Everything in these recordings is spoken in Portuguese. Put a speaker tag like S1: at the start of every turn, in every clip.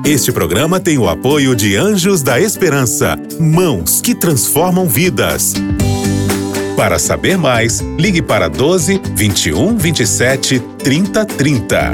S1: Este programa tem o apoio de Anjos da Esperança, mãos que transformam vidas. Para saber mais, ligue para 12 21 27 30 30.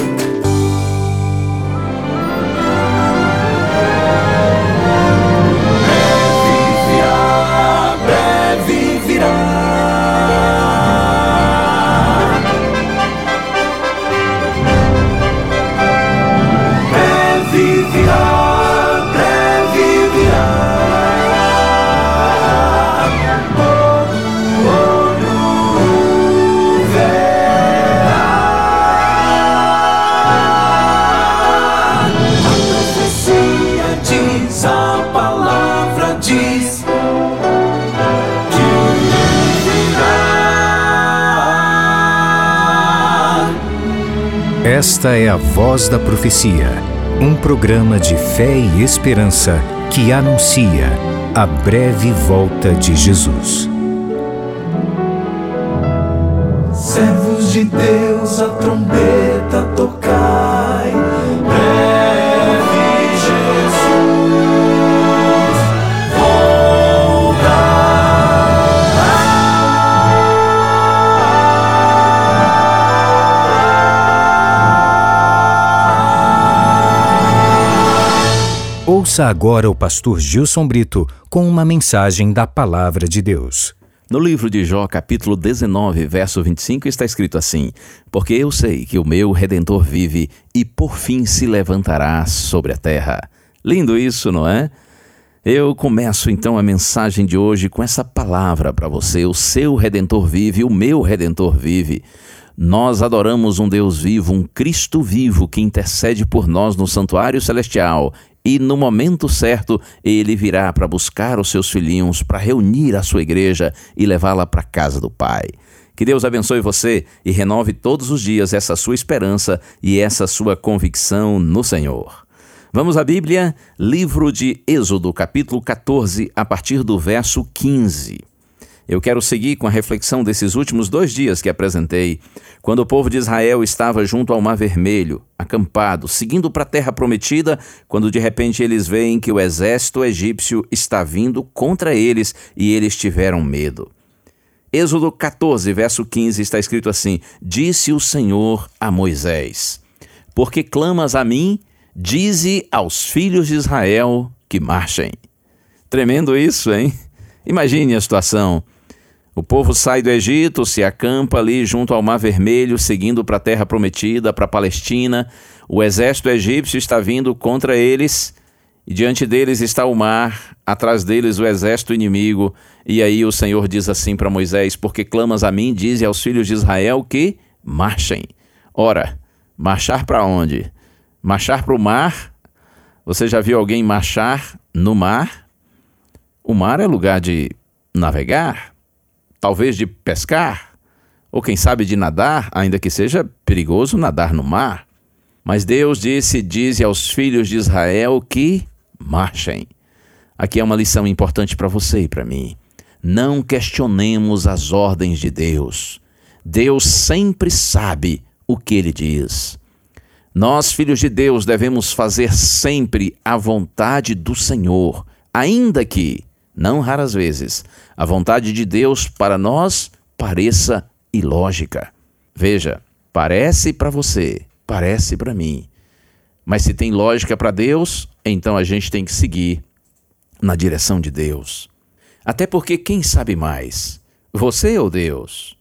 S2: Esta é a Voz da Profecia, um programa de fé e esperança que anuncia a breve volta de Jesus.
S3: Servos de Deus, a trombeta tocai, breve Jesus voltará.
S2: Ouça agora o pastor Gilson Brito com uma mensagem da Palavra de Deus.
S4: No livro de Jó, capítulo 19, verso 25, está escrito assim: porque eu sei que o meu Redentor vive e por fim se levantará sobre a terra. Lindo isso, não é? Eu começo então a mensagem de hoje com essa palavra para você: o seu Redentor vive, o meu Redentor vive. Nós adoramos um Deus vivo, um Cristo vivo que intercede por nós no santuário celestial. E no momento certo, ele virá para buscar os seus filhinhos, para reunir a sua igreja e levá-la para a casa do Pai. Que Deus abençoe você e renove todos os dias essa sua esperança e essa sua convicção no Senhor. Vamos à Bíblia, livro de Êxodo, capítulo 14, a partir do verso 15. Eu quero seguir com a reflexão desses últimos 2 dias que apresentei, quando o povo de Israel estava junto ao Mar Vermelho, acampado, seguindo para a terra prometida, quando de repente eles veem que o exército egípcio está vindo contra eles e eles tiveram medo. Êxodo 14, verso 15, está escrito assim: disse o Senhor a Moisés: porque clamas a mim, dize aos filhos de Israel que marchem. Tremendo isso, hein? Imagine a situação. O povo sai do Egito, se acampa ali junto ao Mar Vermelho, seguindo para a terra prometida, para a Palestina. O exército egípcio está vindo contra eles, e diante deles está o mar, atrás deles o exército inimigo. E aí o Senhor diz assim para Moisés: porque clamas a mim, dize aos filhos de Israel que marchem. Ora, marchar para onde? Marchar para o mar? Você já viu alguém marchar no mar? O mar é lugar de navegar, talvez de pescar, ou quem sabe de nadar, ainda que seja perigoso nadar no mar. Mas Deus dize aos filhos de Israel que marchem. Aqui é uma lição importante para você e para mim. Não questionemos as ordens de Deus. Deus sempre sabe o que Ele diz. Nós, filhos de Deus, devemos fazer sempre a vontade do Senhor, ainda que, não raras vezes, a vontade de Deus para nós pareça ilógica. Veja, parece para você, parece para mim. Mas se tem lógica para Deus, então a gente tem que seguir na direção de Deus. Até porque quem sabe mais? Você ou Deus?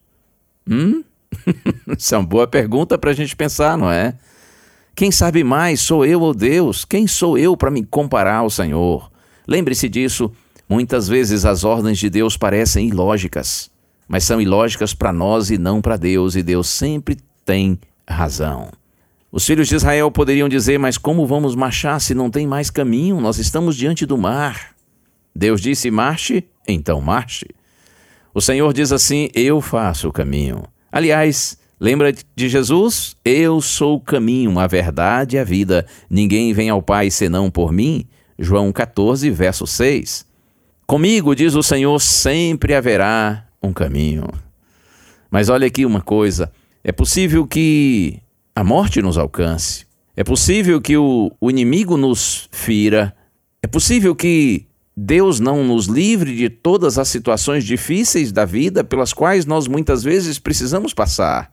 S4: Isso é uma boa pergunta para a gente pensar, não é? Quem sabe mais, sou eu ou Deus? Quem sou eu para me comparar ao Senhor? Lembre-se disso. Muitas vezes as ordens de Deus parecem ilógicas, mas são ilógicas para nós e não para Deus, e Deus sempre tem razão. Os filhos de Israel poderiam dizer: mas como vamos marchar se não tem mais caminho? Nós estamos diante do mar. Deus disse: marche, então marche. O Senhor diz assim: eu faço o caminho. Aliás, lembra de Jesus? Eu sou o caminho, a verdade e a vida. Ninguém vem ao Pai senão por mim. João 14, verso 6. Comigo, diz o Senhor, sempre haverá um caminho. Mas olha aqui uma coisa: é possível que a morte nos alcance. É possível que o inimigo nos fira. É possível que Deus não nos livre de todas as situações difíceis da vida pelas quais nós muitas vezes precisamos passar.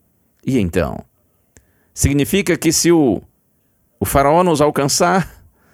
S4: E então? Significa que se o faraó nos alcançar,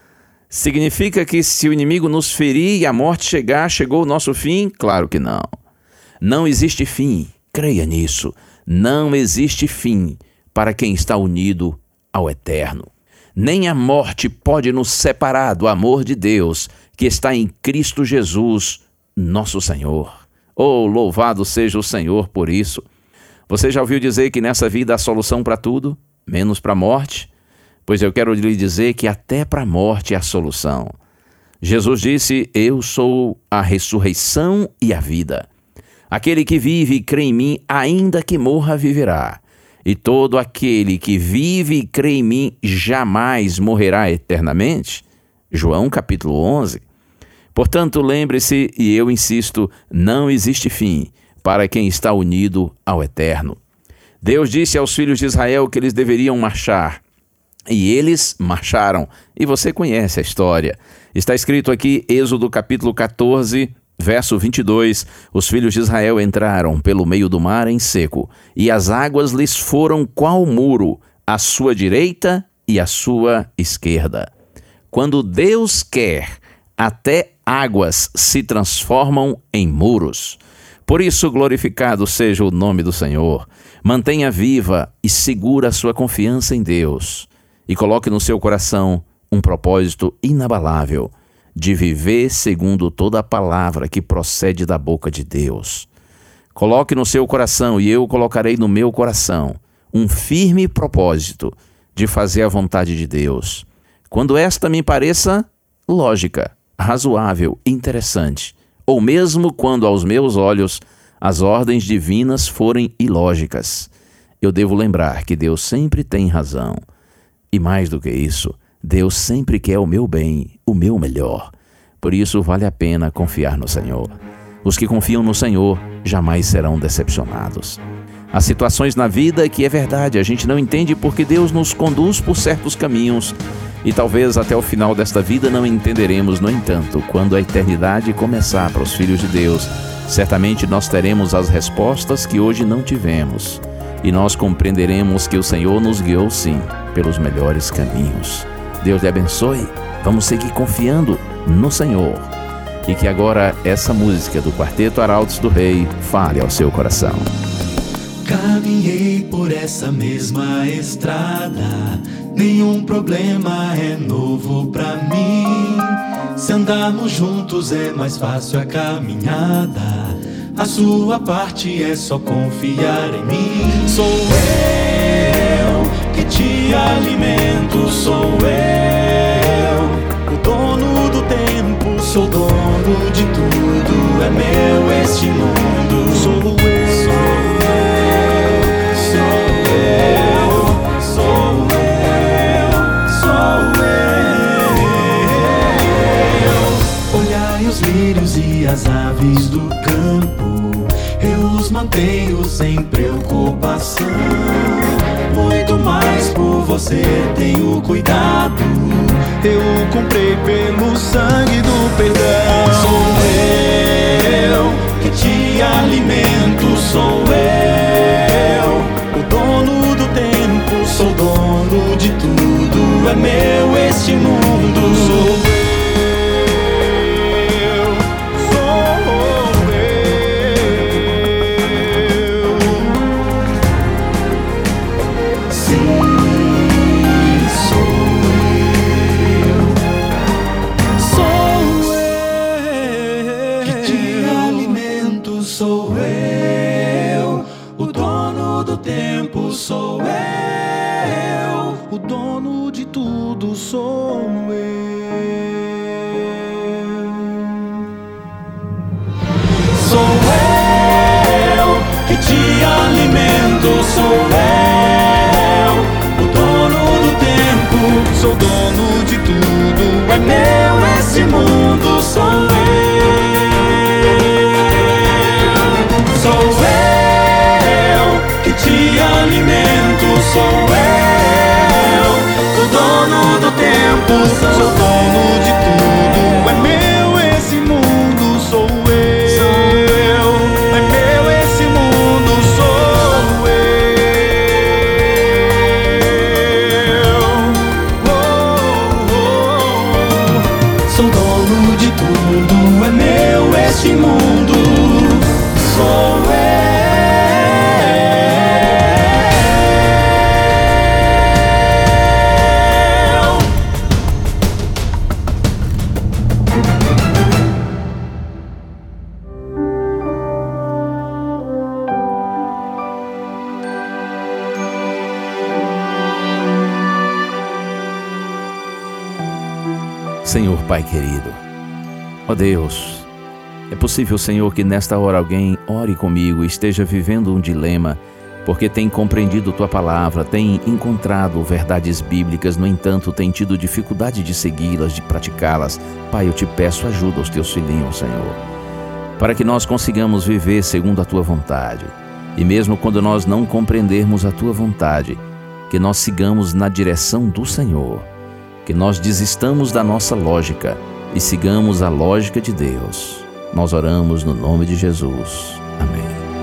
S4: significa que se o inimigo nos ferir e a morte chegar, chegou o nosso fim? Claro que não. Não existe fim, creia nisso. Não existe fim para quem está unido ao Eterno. Nem a morte pode nos separar do amor de Deus que está em Cristo Jesus, nosso Senhor. Oh, louvado seja o Senhor por isso. Você já ouviu dizer que nessa vida há solução para tudo, menos para a morte? Pois eu quero lhe dizer que até para a morte há solução. Jesus disse: eu sou a ressurreição e a vida. Aquele que vive e crê em mim, ainda que morra, viverá. E todo aquele que vive e crê em mim jamais morrerá eternamente. João capítulo 11. Portanto, lembre-se, e eu insisto, não existe fim para quem está unido ao Eterno. Deus disse aos filhos de Israel que eles deveriam marchar. E eles marcharam. E você conhece a história. Está escrito aqui, Êxodo capítulo 14, verso 22, os filhos de Israel entraram pelo meio do mar em seco, e as águas lhes foram qual muro, à sua direita e à sua esquerda. Quando Deus quer, até águas se transformam em muros. Por isso, glorificado seja o nome do Senhor. Mantenha viva e segura a sua confiança em Deus, e coloque no seu coração um propósito inabalável de viver segundo toda a palavra que procede da boca de Deus. Coloque no seu coração, e eu colocarei no meu coração, um firme propósito de fazer a vontade de Deus. Quando esta me pareça lógica, razoável, interessante, ou mesmo quando aos meus olhos as ordens divinas forem ilógicas, eu devo lembrar que Deus sempre tem razão. E mais do que isso, Deus sempre quer o meu bem, o meu melhor. Por isso vale a pena confiar no Senhor. Os que confiam no Senhor jamais serão decepcionados. Há situações na vida que é verdade, a gente não entende porque Deus nos conduz por certos caminhos e talvez até o final desta vida não entenderemos. No entanto, quando a eternidade começar para os filhos de Deus, certamente nós teremos as respostas que hoje não tivemos e nós compreenderemos que o Senhor nos guiou sim pelos melhores caminhos. Deus lhe abençoe. Vamos seguir confiando no Senhor. E que agora essa música do Quarteto Arautos do Rei fale ao seu coração.
S3: Caminhei por essa mesma estrada, nenhum problema é novo pra mim. Se andarmos juntos é mais fácil a caminhada, a sua parte é só confiar em mim. Sou eu que te alimento, sou eu, o dono do tempo, sou dono de tudo, é meu este mundo. Sou eu, olhai os lírios e as aves do campo, eu os mantenho sem preocupação. Muito mais por você tenho cuidado, eu comprei pelo sangue do perdão. Sou eu que te alimento, sou eu, o dono do tempo, sou dono de tudo, é meu este mundo. Sou sou eu, o dono do tempo, sou eu, o dono de tudo, sou eu. Sou eu que te alimento, sou eu, o dono do tempo, sou dono de tudo, é meu esse mundo, sou eu. Te alimento, sou eu, sou dono de tudo, é meu esse mundo, sou eu. É meu esse mundo, sou eu. Sou dono de tudo, é meu este mundo, sou eu.
S4: Senhor Pai querido, ó Deus, é possível, Senhor, que nesta hora alguém ore comigo e esteja vivendo um dilema, porque tem compreendido Tua palavra, tem encontrado verdades bíblicas, no entanto tem tido dificuldade de segui-las, de praticá-las. Pai, eu te peço ajuda aos Teus filhinhos, Senhor, para que nós consigamos viver segundo a Tua vontade. E mesmo quando nós não compreendermos a Tua vontade, que nós sigamos na direção do Senhor, que nós desistamos da nossa lógica e sigamos a lógica de Deus. Nós oramos no nome de Jesus. Amém.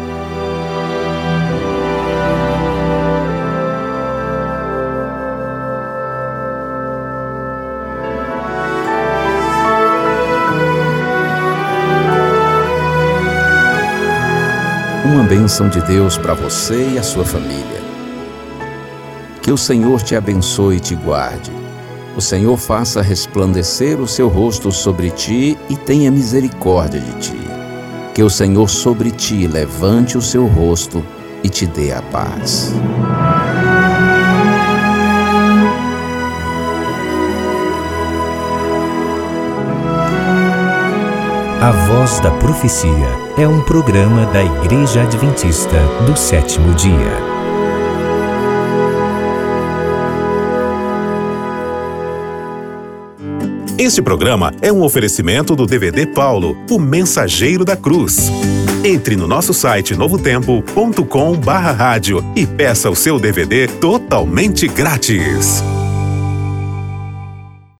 S4: Uma bênção de Deus para você e a sua família. Que o Senhor te abençoe e te guarde. O Senhor faça resplandecer o seu rosto sobre ti e tenha misericórdia de ti. Que o Senhor sobre ti levante o seu rosto e te dê a paz.
S2: A Voz da Profecia é um programa da Igreja Adventista do Sétimo Dia.
S1: Este programa é um oferecimento do DVD Paulo, o Mensageiro da Cruz. Entre no nosso site novotempo.com/rádio e peça o seu DVD totalmente grátis.